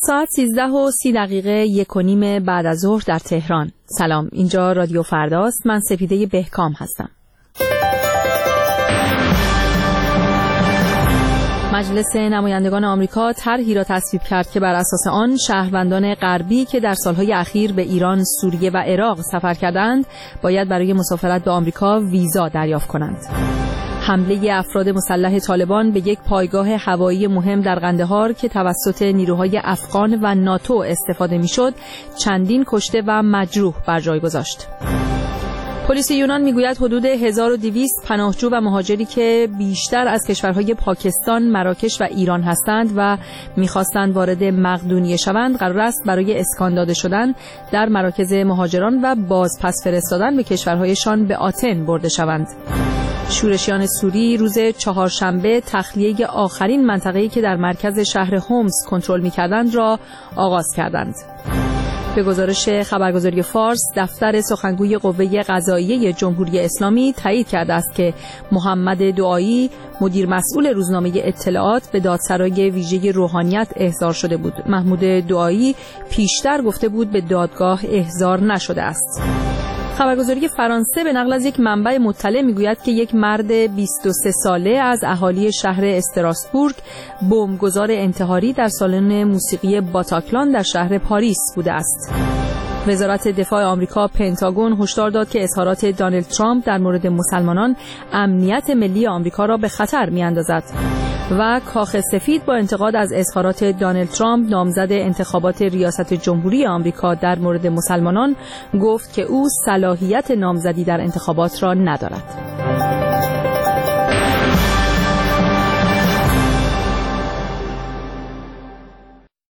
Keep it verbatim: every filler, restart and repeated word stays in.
ساعت سیزده و سی دقیقه یک و نیم بعد از ظهر در تهران. سلام، اینجا رادیو فرداست. من سپیده بهکام هستم. مجلس نمایندگان آمریکا طرحی را تصویب کرد که بر اساس آن شهروندان غربی که در سالهای اخیر به ایران، سوریه و عراق سفر کردند باید برای مسافرت به آمریکا ویزا دریافت کنند. حمله افراد مسلح طالبان به یک پایگاه هوایی مهم در قندهار که توسط نیروهای افغان و ناتو استفاده می‌شد، چندین کشته و مجروح بر جای گذاشت. پلیس یونان میگوید حدود هزار و دویست پناهجو و مهاجری که بیشتر از کشورهای پاکستان، مراکش و ایران هستند و می‌خواستند وارد مقدونیه شوند، قرار است برای اسکان داده شدن در مراکز مهاجران و بازپس فرستادن به کشورهایشان به آتن برده شوند. شورشیان سوری روز چهارشنبه تخلیه آخرین منطقه‌ای که در مرکز شهر هومس کنترل می‌کردند را آغاز کردند. به گزارش خبرگزاری فارس، دفتر سخنگوی قوه قضاییه جمهوری اسلامی تایید کرده است که محمد دعایی، مدیر مسئول روزنامه اطلاعات، به دادسرای ویژه روحانیت احضار شده بود. محمود دعایی پیشتر گفته بود به دادگاه احضار نشده است. خبرگزاری فرانسه به نقل از یک منبع مطلع میگوید که یک مرد بیست و سه ساله از اهالی شهر استراسبورگ بمبگذار انتحاری در سالن موسیقی باتاکلان در شهر پاریس بوده است. وزارت دفاع آمریکا پنتاگون هشدار داد که اظهارات دونالد ترامپ در مورد مسلمانان امنیت ملی آمریکا را به خطر می‌اندازد. و کاخ سفید با انتقاد از اظهارات دونالد ترامپ، نامزد انتخابات ریاست جمهوری آمریکا، در مورد مسلمانان گفت که او صلاحیت نامزدی در انتخابات را ندارد.